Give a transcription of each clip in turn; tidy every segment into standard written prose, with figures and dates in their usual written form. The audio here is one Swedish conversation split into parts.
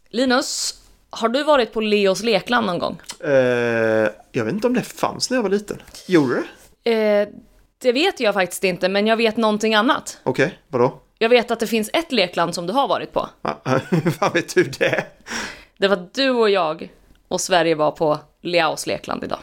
Linus, har du varit på Leos lekland någon gång? Jag vet inte om det fanns när jag var liten. Gjorde det? Det vet jag faktiskt inte, men jag vet någonting annat. Okej, vadå? Jag vet att det finns ett lekland som du har varit på. Vad vet du det? Det var du och jag och Sverige var på Leos lekland idag.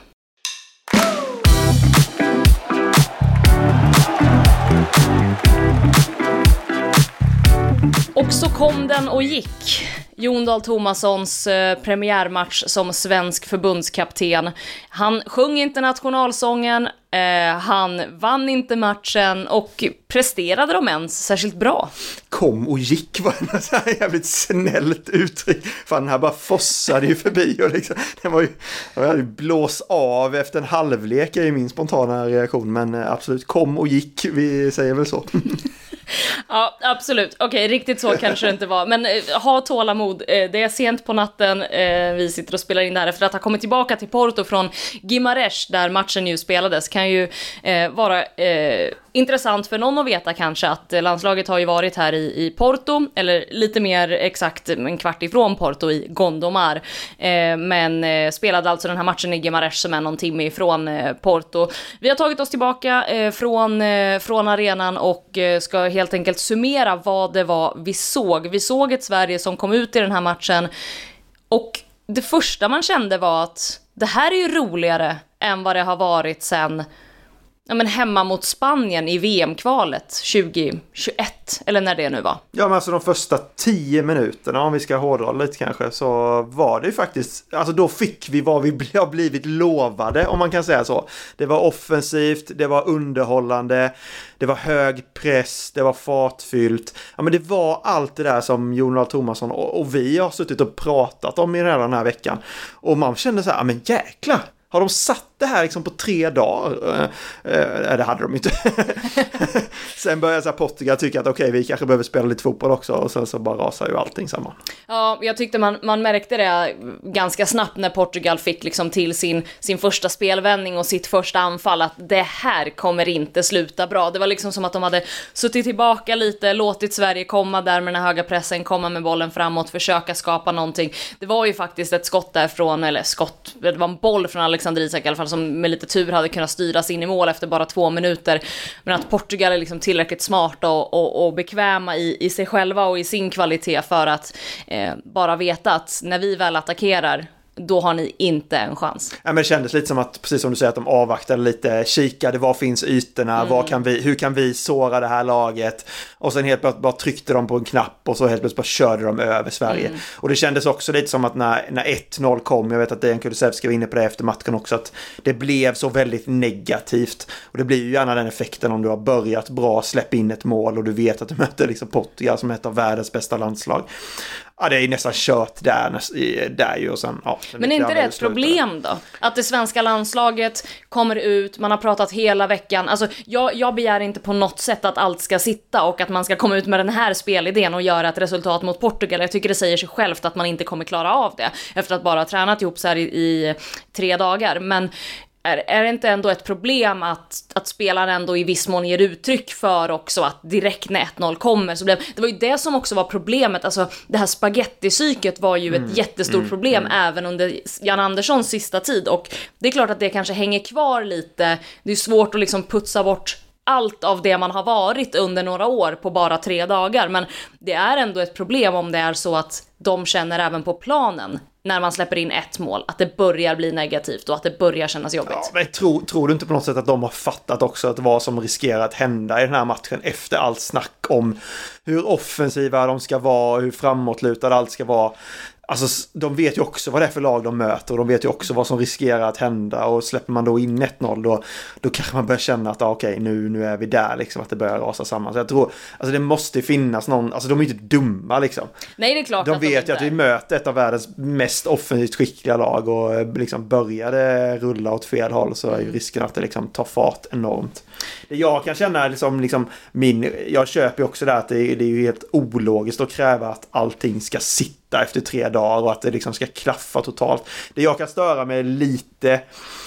Och så kom den och gick. Jon Dahl Tomassons premiärmatch som svensk förbundskapten. Han sjöng inte nationalsången, han vann inte matchen och presterade de ens särskilt bra. Kom och gick var en så här jävligt snällt uttryck. För den här bara fossade ju förbi och liksom, den var ju blås av efter en halvlek i min spontana reaktion. Men absolut, kom och gick, vi säger väl så. Ja, absolut. Okej, riktigt så kanske det inte var. Men ha tålamod. Det är sent på natten. Vi sitter och spelar in det här efter att ha kommit tillbaka till Porto från Guimarães, där matchen ju spelades. Kan ju vara intressant för någon att veta kanske att landslaget har ju varit här i Porto, eller lite mer exakt en kvart ifrån Porto, i Gondomar. Men spelade alltså den här matchen i Guimarães som är någon timme ifrån Porto. Vi har tagit oss tillbaka från arenan och ska helt enkelt summera vad det var vi såg. Vi såg ett Sverige som kom ut i den här matchen och det första man kände var att det här är ju roligare än vad det har varit sen hemma mot Spanien i VM-kvalet 2021, eller när det nu var. Ja, men alltså de första 10 minuterna, om vi ska hårdra lite kanske, så var det ju faktiskt, alltså då fick vi vad vi har blivit lovade, om man kan säga så. Det var offensivt, det var underhållande, det var hög press, det var fartfyllt. Ja, men det var allt det där som Jon Dahl Tomasson och vi har suttit och pratat om i den här veckan. Och man kände så här, men jäklar! Har de satt det här liksom på 3 dagar? Det hade de inte. Sen började så här Portugal tycka att okej, vi kanske behöver spela lite fotboll också. Och sen så bara rasar ju allting samman. Ja, jag tyckte man märkte det ganska snabbt när Portugal fick liksom till sin första spelvändning och sitt första anfall, att det här kommer inte sluta bra. Det var liksom som att de hade suttit tillbaka lite, låtit Sverige komma där med den här höga pressen, komma med bollen framåt, försöka skapa någonting. Det var ju faktiskt ett skott därifrån, det var en boll från Alexander Isak i alla fall, som med lite tur hade kunnat styras in i mål efter bara 2 minuter. Men att Portugal är liksom tillräckligt smarta och bekväma i sig själva och i sin kvalitet för att bara veta att när vi väl attackerar, då har ni inte en chans. Ja, men det kändes lite som att, precis som du säger, att de avvaktade lite, kikade, var finns ytorna, hur kan vi såra det här laget, och sen helt plötsligt bara tryckte de på en knapp och så helt plötsligt bara körde de över Sverige. Och det kändes också lite som att när 1-0 kom, jag vet att Dejan Kulusevski var inne på det efter matchen också, att det blev så väldigt negativt, och det blir ju gärna den effekten om du har börjat bra, släpp in ett mål och du vet att du möter liksom Portugal som är ett av världens bästa landslag. Ja, det är nästan kört där ju, och sen, ja. Men är inte det ett problem då? Att det svenska landslaget kommer ut, man har pratat hela veckan. Alltså, jag begär inte på något sätt att allt ska sitta och att man ska komma ut med den här spelidén och göra ett resultat mot Portugal. Jag tycker det säger sig självt att man inte kommer klara av det efter att bara ha tränat ihop så här i 3 dagar. Men är det inte ändå ett problem att spelaren ändå i viss mån ger uttryck för också att direkt när 1-0 kommer så blev det var ju det som också var problemet. Alltså det här spagettipsyket var ju ett jättestort problem även under Jan Anderssons sista tid, och det är klart att det kanske hänger kvar lite. Det är svårt att liksom putsa bort allt av det man har varit under några år på bara 3 dagar, men det är ändå ett problem om det är så att de känner även på planen när man släpper in 1 mål att det börjar bli negativt och att det börjar kännas jobbigt. Ja, men tror du inte på något sätt att de har fattat också att vad som riskerar att hända i den här matchen efter allt snack om hur offensiva de ska vara, hur framåtlutade allt ska vara? Alltså, de vet ju också vad det är för lag de möter, och de vet ju också vad som riskerar att hända, och släpper man då in 1-0 då kanske man börjar känna att okej, nu är vi där liksom, att det börjar rasa samman. Så jag tror, alltså det måste finnas någon, alltså de är inte dumma liksom. Nej, det är klart de att vet ju att vi möter ett av världens mest offensivt skickliga lag, och liksom börjar det rulla åt fel håll så är ju risken att det liksom tar fart enormt. Det jag kan känna jag köper ju också det att det är ju helt ologiskt att kräva att allting ska sitta sitta efter 3 dagar och att det liksom ska klaffa totalt. Det jag kan störa mig lite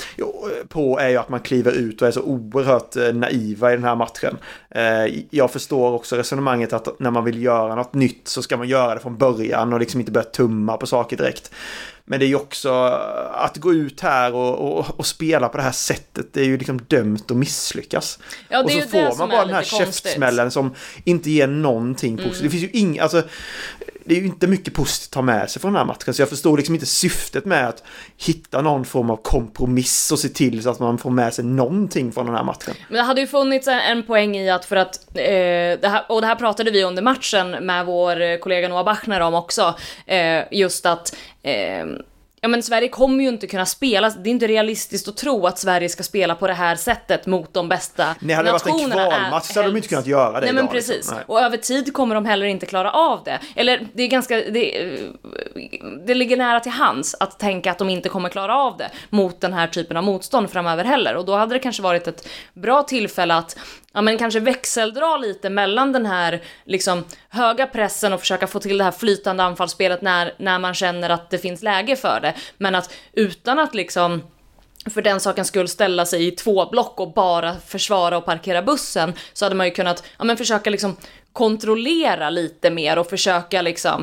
på är ju att man kliver ut och är så oerhört naiva i den här matchen. Jag förstår också resonemanget att när man vill göra något nytt så ska man göra det från början och liksom inte börja tumma på saker direkt. Men det är ju också att gå ut här och spela på det här sättet, det är ju liksom dömt att misslyckas. Ja, och så får man bara den här käftsmällen som inte ger någonting positivt. Det finns ju det är ju inte mycket positivt att ta med sig från den här matchen, så jag förstår liksom inte syftet med att hitta någon form av kompromiss och se till så att man får med sig någonting från den här matchen. Men det hade ju funnits en poäng i att, för att det här pratade vi under matchen med vår kollega Noah Bachner om också, just att ja, men Sverige kommer ju inte kunna spela. Det är inte realistiskt att tro att Sverige ska spela på det här sättet mot de bästa nationerna. Nej, hade det varit en kvalmatch så hade de inte kunnat göra det. Nej, idag, men precis. Liksom. Nej. Och över tid kommer de heller inte klara av det. Eller det är ganska... Det ligger nära till hands att tänka att de inte kommer klara av det mot den här typen av motstånd framöver heller. Och då hade det kanske varit ett bra tillfälle att kanske växeldra lite mellan den här liksom höga pressen och försöka få till det här flytande anfallsspelet när man känner att det finns läge för det. Men att utan att liksom för den saken skulle ställa sig i 2 block och bara försvara och parkera bussen, så hade man ju kunnat försöka liksom kontrollera lite mer och försöka liksom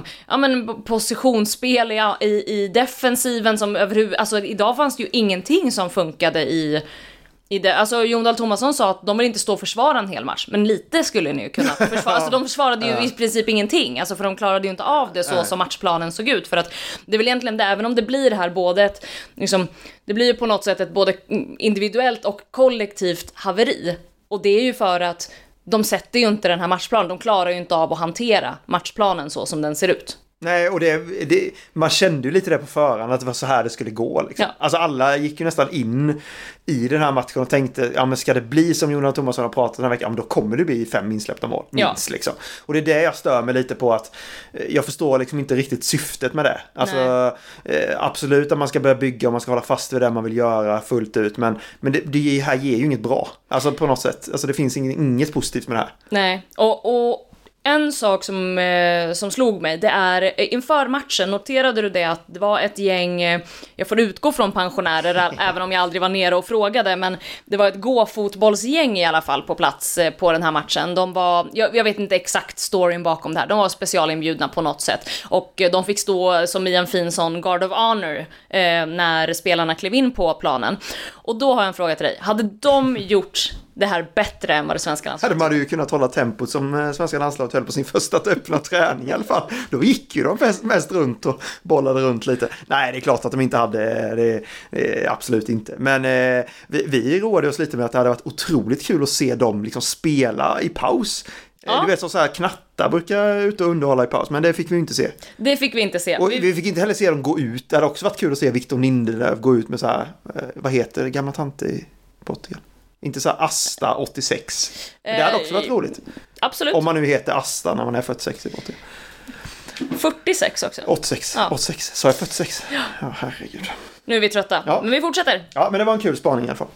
positionsspel i defensiven som överhuvud, alltså idag fanns det ju ingenting som funkade i det. Alltså Jon Dahl Tomasson sa att de vill inte stå och försvara en hel match, men lite skulle ni ju kunna försvara. Alltså de försvarade ju i princip ingenting, alltså för de klarade ju inte av det så som matchplanen såg ut, för att det är väl egentligen det, även om det blir här både ett liksom, det blir ju på något sätt ett både individuellt och kollektivt haveri, och det är ju för att de sätter ju inte den här matchplanen, de klarar ju inte av att hantera matchplanen så som den ser ut. Nej, och man kände ju lite det på förhand att det var så här det skulle gå. Liksom. Ja. Alltså alla gick ju nästan in i den här matchen och tänkte, men ska det bli som Jon Dahl Tomasson har pratat den här veckan, då kommer det bli 5 insläppta mål, minst. Liksom. Och det är det jag stör mig lite på, att jag förstår liksom inte riktigt syftet med det. Alltså, absolut att man ska börja bygga och man ska hålla fast vid det man vill göra fullt ut, men det här ger ju inget bra. Alltså på något sätt, alltså det finns inget positivt med det här. Nej, och en sak som slog mig, det är inför matchen, noterade du det att det var ett gäng, jag får utgå från pensionärer även om jag aldrig var nere och frågade, men det var ett gåfotbollsgäng i alla fall på plats på den här matchen. De var, jag vet inte exakt storyn bakom det här, de var specialinbjudna på något sätt och de fick stå som i en fin sån guard of honor när spelarna klev in på planen. Och då har jag en fråga till dig, hade de gjort det här bättre än vad det svenska landslaget? Hade man ju kunnat hålla tempot som svenska landslaget höll på sin första öppna träning i alla fall. Då gick ju de mest runt och bollade runt lite. Nej, det är klart att de inte hade det, absolut inte. Men vi roade oss lite med att det hade varit otroligt kul att se dem liksom spela i paus. Ja. Du vet, så här knattar brukar ut och underhålla i paus, men det fick vi inte se. Det fick vi inte se. Och vi fick inte heller se dem gå ut. Det hade också varit kul att se Victor Lindelöf gå ut med så här, vad heter det, gamla tant i Portugal? Inte så här Asta 86. Det hade också varit roligt. Absolut. Om man nu heter Asta när man är 46 i Portugal. 46 också. 86. Ja. 86. Så är jag 46. Ja, herregud. Nu är vi trötta. Ja. Men vi fortsätter. Ja, men det var en kul spaning i alla fall.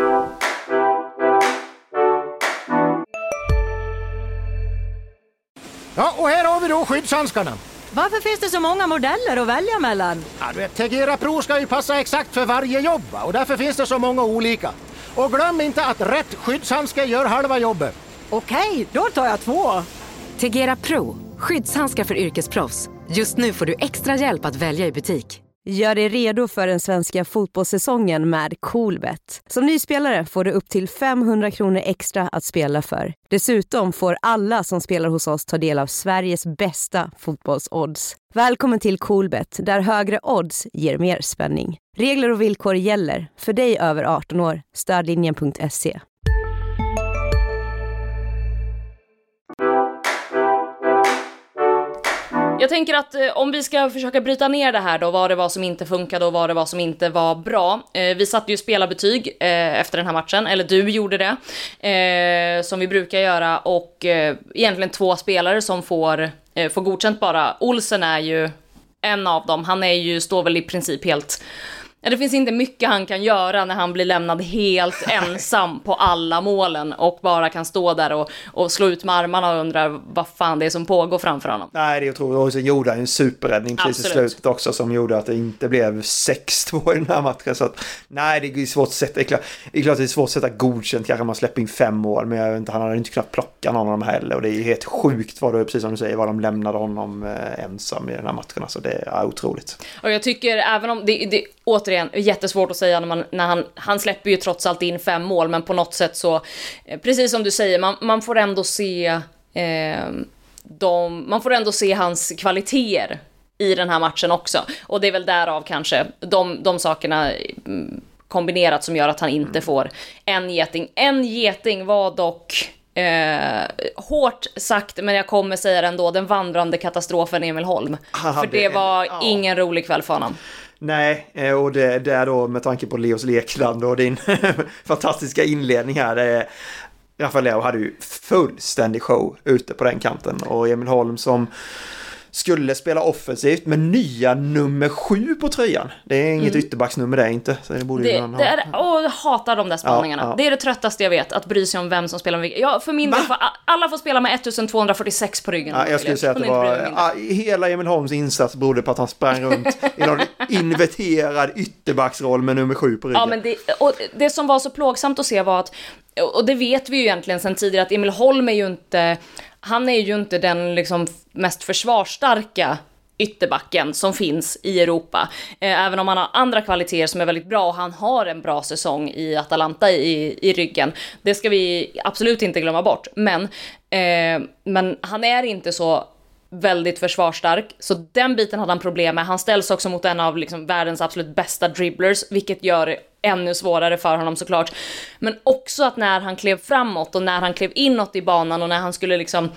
Ja, och här har vi då skyddshandskarna. Varför finns det så många modeller att välja mellan? Ja, du vet, Tegera Pro ska ju passa exakt för varje jobb, och därför finns det så många olika. Och glöm inte att rätt skyddshandske gör halva jobbet. Okej, då tar jag 2. Tegera Pro, skyddshandskar för yrkesproffs. Just nu får du extra hjälp att välja i butik. Gör dig redo för den svenska fotbollssäsongen med Coolbet. Som ny spelare får du upp till 500 kronor extra att spela för. Dessutom får alla som spelar hos oss ta del av Sveriges bästa fotbollsodds. Välkommen till Coolbet, där högre odds ger mer spänning. Regler och villkor gäller. För dig över 18 år. Stödlinjen.se. Jag tänker att om vi ska försöka bryta ner det här då, vad det var som inte funkade och vad det var som inte var bra. Vi satte ju spelarbetyg efter den här matchen, eller du gjorde det, som vi brukar göra, och egentligen 2 spelare som får godkänt bara. Olsen är ju en av dem, han är ju, står väl i princip helt det finns inte mycket han kan göra när han blir lämnad helt ensam på alla målen och bara kan stå där och slå ut med armarna och undra vad fan det är som pågår framför honom. Nej, det är otroligt. Och så gjorde han en superräddning precis i slutet också som gjorde att det inte blev 6-2 i den här matchen. Så att, nej, det är svårt att sätta. Det är klart det är svårt att sätta godkänt. Kanske man släpper in 5 mål, men jag vet inte, han hade inte kunnat plocka någon av dem heller. Och det är helt sjukt vad det, precis som du säger, vad de lämnade honom ensam i den här matchen. Alltså det är otroligt. Och jag tycker, även om det återigen jättesvårt att säga när han släpper ju trots allt in 5 mål, men på något sätt så, precis som du säger, man får ändå se man får ändå se hans kvaliteter i den här matchen också. Och det är väl därav kanske de sakerna kombinerat som gör att han inte får en geting. En geting var dock hårt sagt, men jag kommer säga det ändå, den vandrande katastrofen Emil Holm. För det var ingen rolig kväll för honom. Nej, och det är då med tanke på Leos Lekland och din fantastiska inledning här. Rafael Leao hade ju fullständig show ute på den kanten. Och Emil Holm som skulle spela offensivt med nya nummer 7 på tröjan. Det är inget ytterbacksnummer det inte. Så det borde ju någon ha. Jag hatar de där spaningarna. Ja. Det är det tröttaste jag vet, att bry sig om vem som spelar med vilka. Ja, för min del, alla får spela med 1246 på ryggen. Ja, jag skulle säga att det var hela Emil Holms insats berodde på att han sprang runt i någon inverterad ytterbacksroll med nummer 7 på ryggen. Ja, men det som var så plågsamt att se var att, och det vet vi ju egentligen sedan tidigare, att Emil Holm är ju inte den liksom mest försvarsstarka ytterbacken som finns i Europa. Även om han har andra kvaliteter som är väldigt bra, och han har en bra säsong i Atalanta i ryggen. Det ska vi absolut inte glömma bort. Men han är inte så väldigt försvarsstark, så den biten hade han problem med. Han ställs också mot en av liksom världens absolut bästa dribblers, vilket gör det ännu svårare för honom såklart. Men också att när han klev framåt och när han klev inåt i banan och när han skulle liksom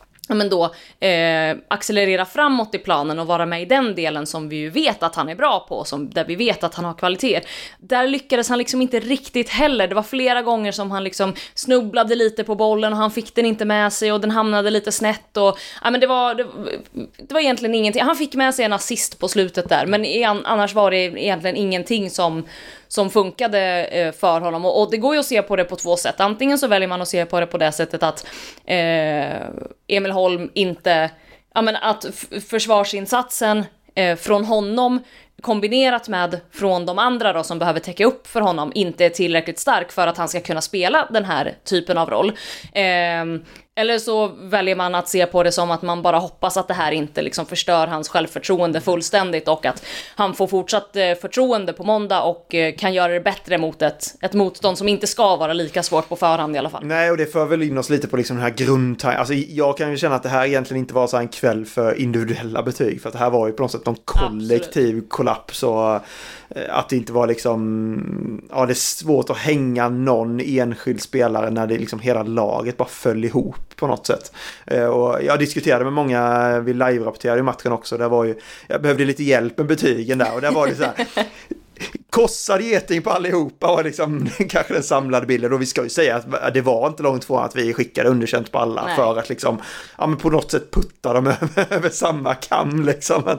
accelerera framåt i planen och vara med i den delen som vi ju vet att han är bra på, där vi vet att han har kvaliteter. Där lyckades han liksom inte riktigt heller. Det var flera gånger som han liksom snubblade lite på bollen och han fick den inte med sig och den hamnade lite snett och men det var egentligen ingenting. Han fick med sig en assist på slutet där, men annars var det egentligen ingenting som funkade för honom. Och det går ju att se på det på 2 sätt. Antingen så väljer man att se på det på det sättet att Emil Holm inte, att försvarsinsatsen från honom kombinerat med från de andra då, som behöver täcka upp för honom, inte är tillräckligt stark för att han ska kunna spela den här typen av roll. Eller så väljer man att se på det som att man bara hoppas att det här inte liksom förstör hans självförtroende fullständigt och att han får fortsatt förtroende på måndag och kan göra det bättre mot ett motstånd som inte ska vara lika svårt på förhand i alla fall. Nej, och det för väl in oss lite på liksom den här grundtanken. Alltså jag kan ju känna att det här egentligen inte var så en kväll för individuella betyg, för att det här var ju på något sätt någon kollektiv kollaps, och att det inte var liksom, det är svårt att hänga någon enskild spelare när det liksom hela laget bara föll ihop på något sätt. Och jag diskuterade med många, vi live-rapporterade i matchen också, jag behövde lite hjälp med betygen där, och där var det så här kossad geting på allihopa och liksom kanske den samlade bilden. Och vi ska ju säga att det var inte långt från att vi skickade underkänt på alla. Nej. För att liksom, men på något sätt putta dem över samma kam liksom.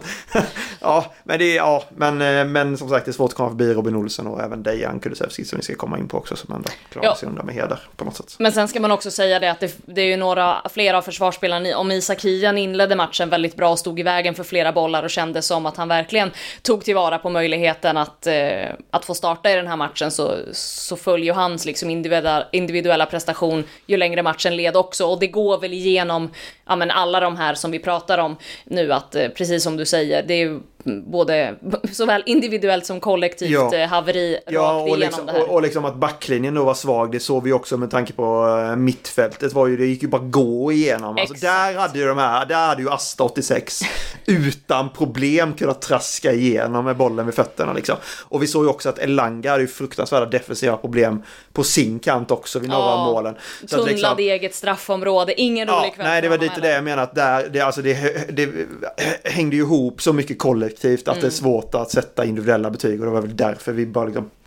Men som sagt, det är svårt att komma förbi Robin Olsen och även Dejan Kulusevski som vi ska komma in på också, som ändå klarar sig undan med heder på något sätt. Men sen ska man också säga det att det är ju flera av försvarsspelarna, om Isak Hien inledde matchen väldigt bra och stod i vägen för flera bollar och kände som att han verkligen tog tillvara på möjligheten att få starta i den här matchen, så följer hans liksom individuella prestation ju längre matchen led också, och det går väl igenom alla de här som vi pratar om nu, att precis som du säger, det är ju både såväl individuellt som kollektivt haveri rakt igenom liksom, det här. Och liksom att backlinjen då var svag, det såg vi också med tanke på mittfältet, det gick ju bara gå igenom. Alltså, där hade ju Asta 86 utan problem kunnat traska igenom med bollen vid fötterna liksom. Och vi såg ju också att Elanga hade ju fruktansvärda defensiva problem på sin kant också vid några av målen. Tunnlade liksom, eget straffområde, ingen rolig kväll. Nej, det var lite det jag menar, att det hängde ju ihop så mycket kollektivt att det är svårt att sätta individuella betyg, och det var väl därför vi bara liksom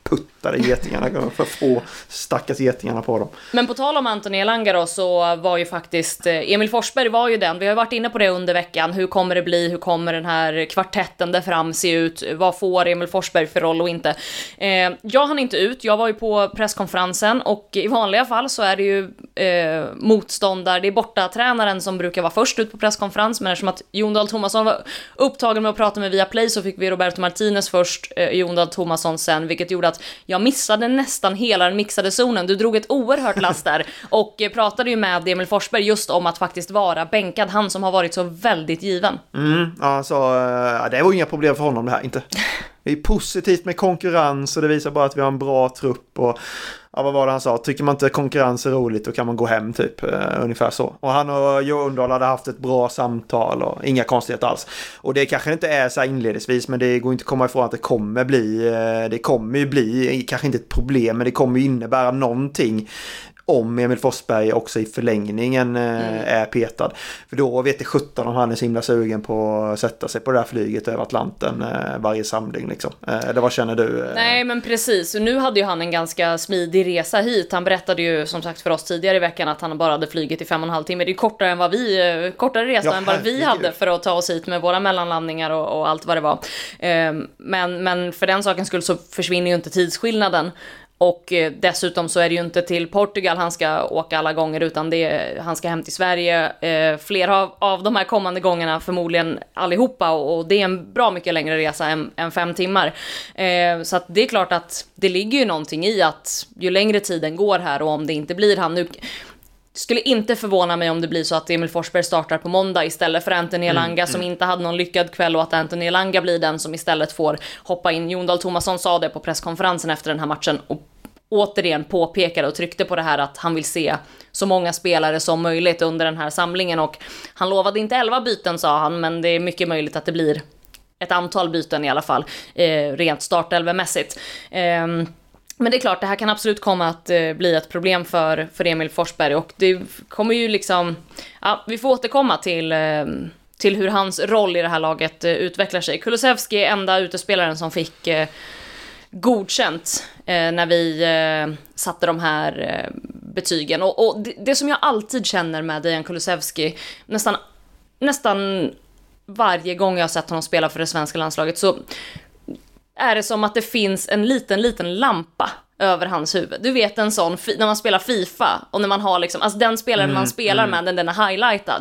puttade getingarna för att få stackars getingarna på dem. Men på tal om Anthony Elanga då, så var ju faktiskt Emil Forsberg var ju den, vi har varit inne på det under veckan, hur kommer det bli, hur kommer den här kvartetten där fram se ut, vad får Emil Forsberg för roll och inte. Jag hann inte ut, jag var ju på presskonferensen och i vanliga fall så är det ju motståndare, det är bortatränaren som brukar vara först ut på presskonferens, men eftersom att Jon Dahl Tomasson var upptagen med att prata med Viaplay så fick vi Roberto Martinez först, Jon Dahl Tomasson sen, vilket gjorde att jag missade nästan hela den mixade zonen. Du drog ett oerhört last där och pratade ju med Emil Forsberg just om att faktiskt vara bänkad, han som har varit så väldigt given. Alltså, det var inga problem för honom det här, inte. Det är positivt med konkurrens och det visar bara att vi har en bra trupp och vad var det han sa? Tycker man inte konkurrens är roligt då kan man gå hem typ, ungefär så. Och han och Jon Dahl hade haft ett bra samtal och inga konstigheter alls. Och det kanske inte är så inledningsvis, men det går inte att komma ifrån att det kommer ju bli, kanske inte ett problem, men det kommer ju innebära någonting om Emil Forsberg också i förlängningen är petad. För då vet det 17 om han är så himla sugen på att sätta sig på det här flyget över Atlanten varje samling liksom. Eller vad känner du? Nej, men precis. Och nu hade ju han en ganska smidig resa hit. Han berättade ju som sagt för oss tidigare i veckan att han bara hade flugit i 5,5 timmar. Det är kortare resa än vad vi hade för att ta oss hit med våra mellanlandningar och allt vad det var. Men för den sakens skull så försvinner ju inte tidsskillnaden. Och dessutom så är det ju inte till Portugal han ska åka alla gånger, utan han ska hem till Sverige flera av de här kommande gångerna, förmodligen allihopa, och det är en bra mycket längre resa än 5 timmar. Så att det är klart att det ligger ju någonting i att ju längre tiden går här, och om det inte blir han nu, skulle inte förvåna mig om det blir så att Emil Forsberg startar på måndag istället för Anthony Elanga som inte hade någon lyckad kväll, och att Anthony Elanga blir den som istället får hoppa in. Jon Dahl Tomasson sa det på presskonferensen efter den här matchen och återigen påpekade och tryckte på det här att han vill se så många spelare som möjligt under den här samlingen, och han lovade inte 11 byten sa han, men det är mycket möjligt att det blir ett antal byten i alla fall, rent startelvemässigt. Men det är klart, det här kan absolut komma att bli ett problem för Emil Forsberg, och det kommer ju liksom, ja, vi får återkomma till hur hans roll i det här laget utvecklar sig. Kulusevski är enda utespelaren som fick godkänt när vi satte de här betygen, och det som jag alltid känner med Dejan Kulusevski, nästan varje gång jag har sett honom spela för det svenska landslaget, så är det som att det finns en liten lampa över hans huvud. Du vet, en sån när man spelar FIFA och när man har liksom, alltså den spelaren man spelar med, den är highlightad.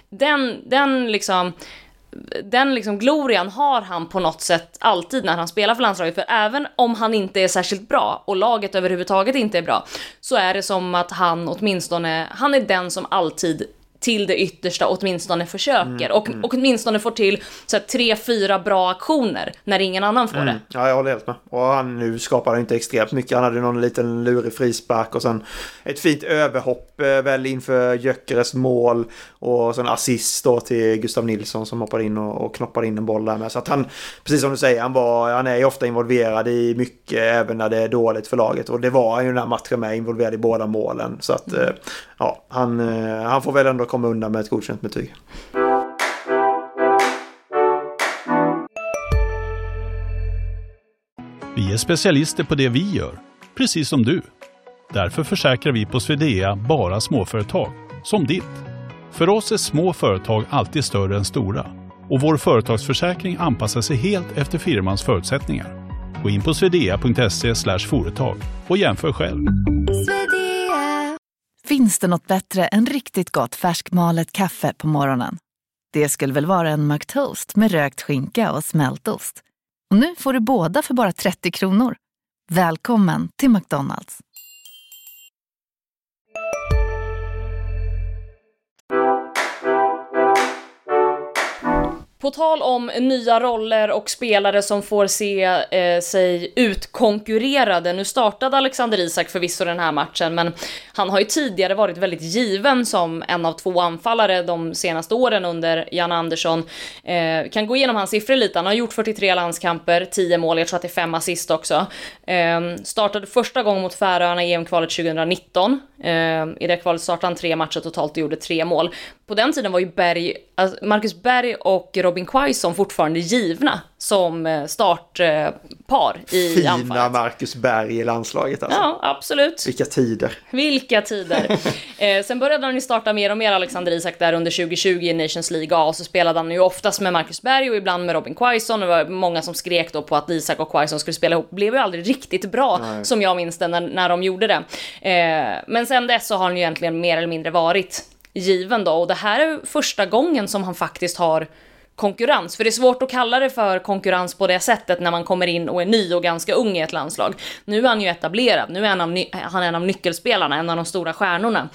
Den liksom glorian har han på något sätt alltid när han spelar för landslaget, för även om han inte är särskilt bra och laget överhuvudtaget inte är bra, så är det som att han är den som alltid till det yttersta åtminstone försöker och åtminstone får till så 3-4 bra aktioner när ingen annan får det. Ja, jag håller helt med. Och han nu skapar inte extremt mycket. Han hade någon liten lurig frispark och sen ett fint överhopp väl inför Gyökeres mål, och sen assist då till Gustav Nilsson som hoppar in och knoppar in en boll där med. Så att han, precis som du säger, han är ju ofta involverad i mycket även när det är dåligt för laget, och det var ju den här matchen med, involverad i båda målen. Så att ja, han får väl ändå komma undan med ett godkänt betyg. Vi är specialister på det vi gör, precis som du. Därför försäkrar vi på Swedea bara småföretag, som ditt. För oss är små företag alltid större än stora, och vår företagsförsäkring anpassar sig helt efter firmans förutsättningar. Gå in på swedea.se/företag och jämför själv. Finns det något bättre än riktigt gott färskmalet kaffe på morgonen? Det skulle väl vara en McToast med rökt skinka och smältost. Och nu får du båda för bara 30 kronor. Välkommen till McDonald's. På tal om nya roller och spelare som får se sig utkonkurrerade. Nu startade Alexander Isak förvisso den här matchen, men han har ju tidigare varit väldigt given som en av 2 anfallare de senaste åren under Jan Andersson. Kan gå igenom hans siffror lite. Han har gjort 43 landskamper, 10 mål, jag tror att det är 5 assist också. Startade första gången mot Färöarna i EM-kvalet 2019. I det kvalet startade han 3 matcher totalt och gjorde 3 mål. på den tiden var ju Marcus Berg och Robin Quaison fortfarande givna som startpar i anfallet. Fina Marcus Berg i landslaget alltså. Ja, absolut. Vilka tider. Sen började han ju starta mer och mer, Alexander Isak, där under 2020 i Nations League A, och så spelade han ju oftast med Marcus Berg och ibland med Robin Quaison. Det var många som skrek då på att Isak och Quaison skulle spela ihop. Blev ju aldrig riktigt bra. Nej. Som jag minns det när de gjorde det. Men sen dess så har han ju egentligen mer eller mindre varit given då, och det här är första gången som han faktiskt har konkurrens, för det är svårt att kalla det för konkurrens på det sättet när man kommer in och är ny och ganska ung i ett landslag. Nu är han ju etablerad, nu är han en av nyckelspelarna, en av de stora stjärnorna.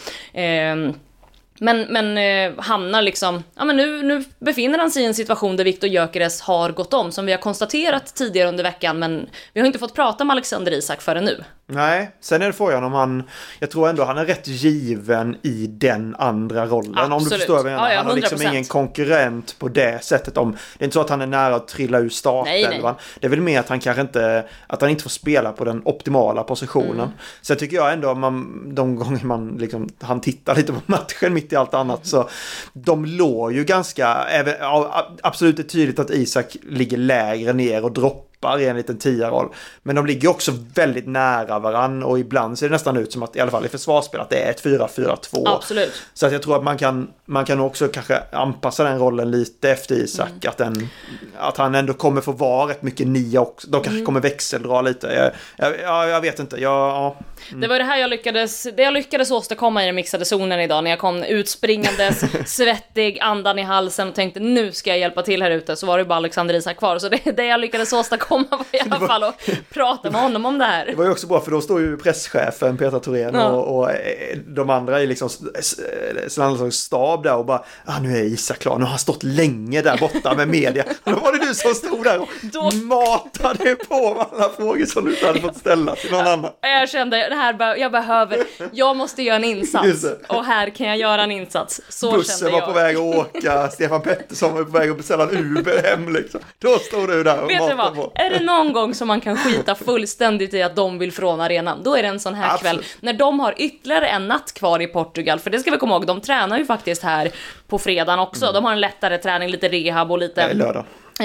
Men hamnar liksom, ja men nu befinner han sig i en situation där Viktor Gyökeres har gått om, som vi har konstaterat tidigare under veckan, men vi har inte fått prata med Alexander Isak förrän nu. Nej, sen är det frågan om jag tror ändå han är rätt given i den andra rollen. Absolut. Om du förstår vad jag menar. Han har liksom ingen konkurrent på det sättet. Det är inte så att han är nära att trilla ur startelvan. Det är väl mer att han kanske inte får spela på den optimala positionen. Så jag tycker jag ändå, de gånger han tittar lite på matchen mitt i allt annat, så de låg ju ganska, absolut det är tydligt att Isak ligger lägre ner och droppar i en liten 10-roll. Men de ligger också väldigt nära varann, och ibland ser det nästan ut som att, i alla fall i försvarsspel, att det är ett 4-4-2. Absolut. Så att jag tror att man kan också kanske anpassa den rollen lite efter Isak. Att han ändå kommer få vara rätt mycket nia också. De kanske kommer växeldra lite. Jag vet inte. Det var det här jag lyckades åstadkomma i den mixade zonen idag, när jag kom utspringandes, svettig, andan i halsen och tänkte nu ska jag hjälpa till här ute, så var det bara Alexander Isak kvar. Så det jag lyckades åstadkomma var i alla fall att prata med honom om det här. Det var ju också bra, för då står ju presschefen Peter Thorén och de andra i liksom stab där och bara, nu är Isak klar, nu har han stått länge där borta med media. Och då var det du som stod där och matade på alla frågor som du inte hade fått ställa till någon annan. Jag kände, jag måste göra en insats, och här kan jag göra en insats. Så bussen var på väg att åka, Stefan Pettersson var på väg att beställa en Uber hem liksom. Då stod du där och matade på. Är det någon gång som man kan skita fullständigt i att de vill från arenan, då är det en sån här kväll när de har ytterligare en natt kvar i Portugal. För det ska vi komma ihåg, de tränar ju faktiskt här på fredagen också. De har en lättare träning, lite rehab och lite lördag.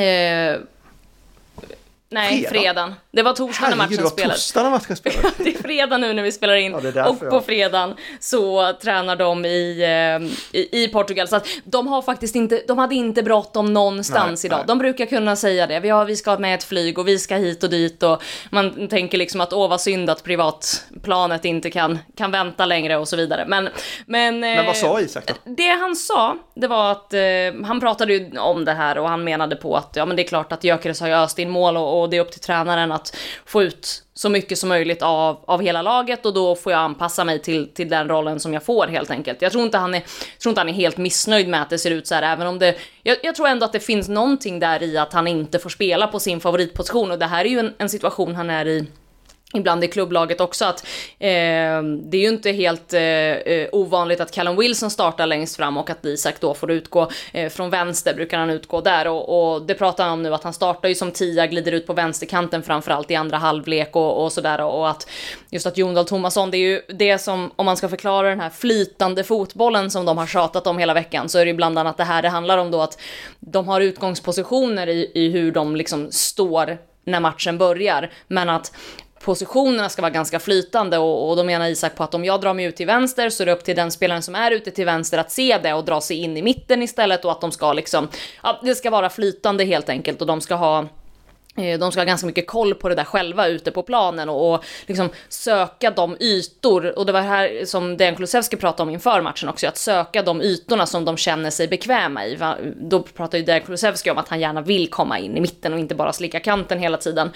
Fredagen. Det var torsdagen när matchen spelades. Det är fredag nu när vi spelar in. Och på fredagen så tränar de i Portugal. Så att de hade inte bråttom någonstans idag. De brukar kunna säga det. Vi ska ha med ett flyg och vi ska hit och dit. Och man tänker liksom att vad synd att privatplanet inte kan vänta längre och så vidare. Men vad sa Isak då? Det han sa, det var att han pratade ju om det här, och han menade på att men det är klart att Gyökeres har öst in mål, och det är upp till tränaren att få ut så mycket som möjligt av hela laget, och då får jag anpassa mig till den rollen som jag får, helt enkelt. Jag tror inte han är helt missnöjd med att det ser ut så här, även om jag tror ändå att det finns någonting där i att han inte får spela på sin favoritposition, och det här är ju en situation han är i ibland i klubblaget också, att det är ju inte helt ovanligt att Callum Wilson startar längst fram och att Isak då får utgå från vänster, brukar han utgå där, och det pratar han om nu, att han startar ju som 10, glider ut på vänsterkanten framförallt i andra halvlek och sådär, och att just att Jon Dahl Tomasson, det är ju det som, om man ska förklara den här flytande fotbollen som de har tjatat om hela veckan, så är det ju bland annat det handlar om då, att de har utgångspositioner i hur de liksom står när matchen börjar, men att positionerna ska vara ganska flytande, och då menar Isak på att om jag drar mig ut till vänster så är det upp till den spelaren som är ute till vänster att se det och dra sig in i mitten istället, och att de ska liksom, det ska vara flytande helt enkelt, och de ska ha ganska mycket koll på det där själva ute på planen, och liksom söka de ytor, och det var här som Dejan Kulusevski pratade om inför matchen också, att söka de ytorna som de känner sig bekväma i. Då pratar ju Dejan Kulusevski om att han gärna vill komma in i mitten och inte bara slicka kanten hela tiden.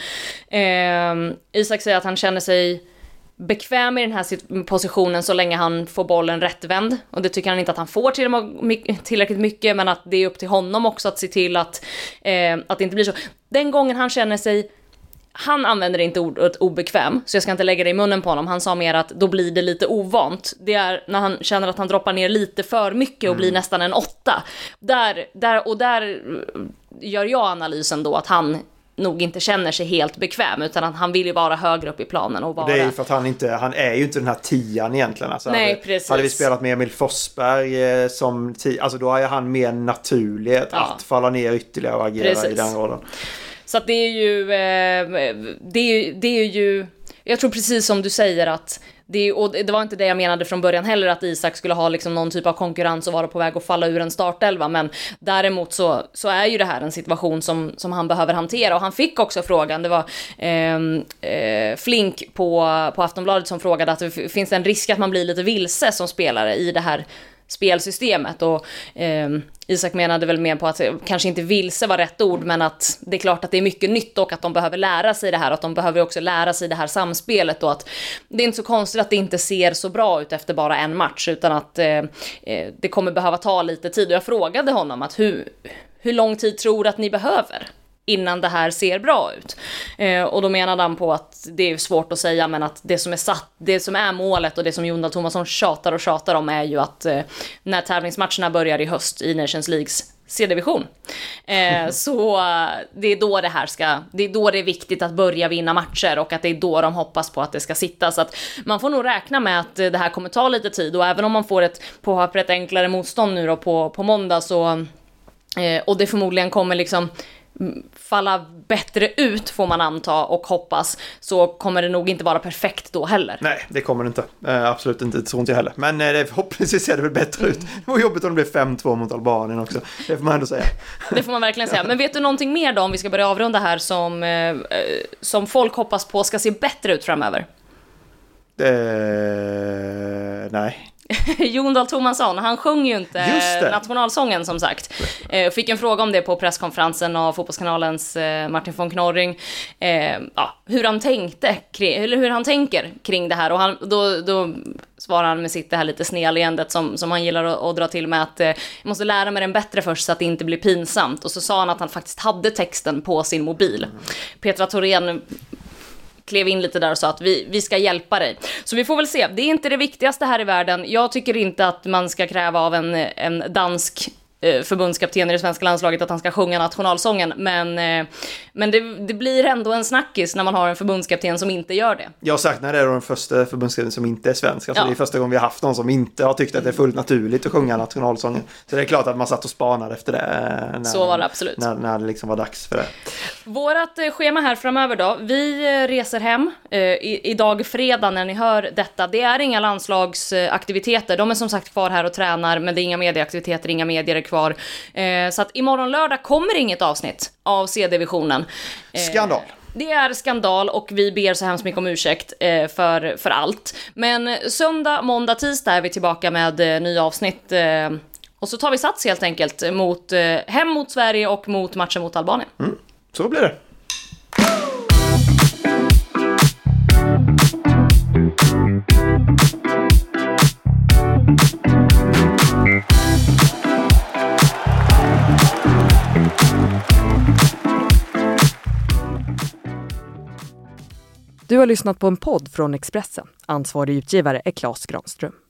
Isak säger att han känner sig bekväm i den här positionen så länge han får bollen rättvänd, och det tycker han inte att han får tillräckligt mycket, men att det är upp till honom också att se till att det inte blir så. Den gången han känner sig, han använder inte ordet obekväm, så jag ska inte lägga det i munnen på honom, han sa mer att då blir det lite ovant, det är när han känner att han droppar ner lite för mycket och blir nästan en 8, där gör jag analysen då att han nog inte känner sig helt bekväm, utan att han vill ju vara högre upp i planen och vara... Det är ju för att han är ju inte den här 10:an egentligen. Alltså, Nej, precis. Hade vi spelat med Emil Forsberg som 10, alltså då är han mer naturligt att falla ner ytterligare och agera i den rollen. Så att det är ju det är ju jag tror precis som du säger att och det var inte det jag menade från början heller, att Isak skulle ha liksom någon typ av konkurrens och vara på väg att falla ur en startelva, men däremot så är ju det här en situation som han behöver hantera, och han fick också frågan, det var Flink på Aftonbladet som frågade att det finns en risk att man blir lite vilse som spelare i det här spelsystemet, och Isak menade väl mer på att kanske inte vilse var rätt ord, men att det är klart att det är mycket nytt och att de behöver lära sig det här, och att de behöver också lära sig det här samspelet, och att det är inte så konstigt att det inte ser så bra ut efter bara en match, utan att det kommer behöva ta lite tid. Och jag frågade honom att hur lång tid tror du att ni behöver innan det här ser bra ut? Och då menade han på att det är svårt att säga, men att det som är målet och det som Jon Dahl Tomasson tjatar om är ju att när tävlingsmatcherna börjar i höst i Nations Leagues C-division, så det är då det är viktigt att börja vinna matcher, och att det är då de hoppas på att det ska sitta. Så att man får nog räkna med att det här kommer ta lite tid, och även om man får ett enklare motstånd nu då på måndag, så och det förmodligen kommer liksom falla bättre ut, får man anta och hoppas, så kommer det nog inte vara perfekt då heller. Nej, det kommer det inte. Absolut inte, tror inte jag heller. Men förhoppningsvis ser det väl bättre ut. Det var jobbigt om det blev 5-2 mot Albanien också. Det får man ändå säga. Det får man verkligen säga. Men vet du någonting mer då, om vi ska börja avrunda här, som folk hoppas på ska se bättre ut framöver? Nej. Jon Dahl Tomasson, han sjöng ju inte nationalsången som sagt. Fick en fråga om det på presskonferensen av Fotbollskanalens Martin von Knorring. Hur han tänker kring det här, och då svarar han med sitt det här lite snedleendet som han gillar att dra till med, att jag måste lära mig den bättre först så att det inte blir pinsamt. Och så sa han att han faktiskt hade texten på sin mobil. Petra Thorén klev in lite där och sa att vi ska hjälpa dig. Så vi får väl se. Det är inte det viktigaste här i världen. Jag tycker inte att man ska kräva av en dansk förbundskapten i det svenska landslaget att han ska sjunga nationalsången, men det blir ändå en snackis när man har en förbundskapten som inte gör det. Jag har sagt när det är den första förbundskapten som inte är svensk, alltså det är första gången vi har haft någon som inte har tyckt att det är fullt naturligt att sjunga nationalsången, så det är klart att man satt och spanade efter det så var det absolut. När det liksom var dags för det. Vårat schema här framöver då, vi reser hem idag fredag när ni hör detta. Det är inga landslagsaktiviteter, de är som sagt kvar här och tränar, men det är inga medieaktiviteter, inga medier kvar. Så att imorgon lördag kommer inget avsnitt av C-divisionen. Skandal. Det är skandal, och vi ber så hemskt mycket om ursäkt för allt. Men söndag, måndag, tisdag är vi tillbaka med nya avsnitt. Och så tar vi sats helt enkelt hem mot Sverige och mot matchen mot Albanien. Så blir det. Du har lyssnat på en podd från Expressen. Ansvarig utgivare är Claes Granström.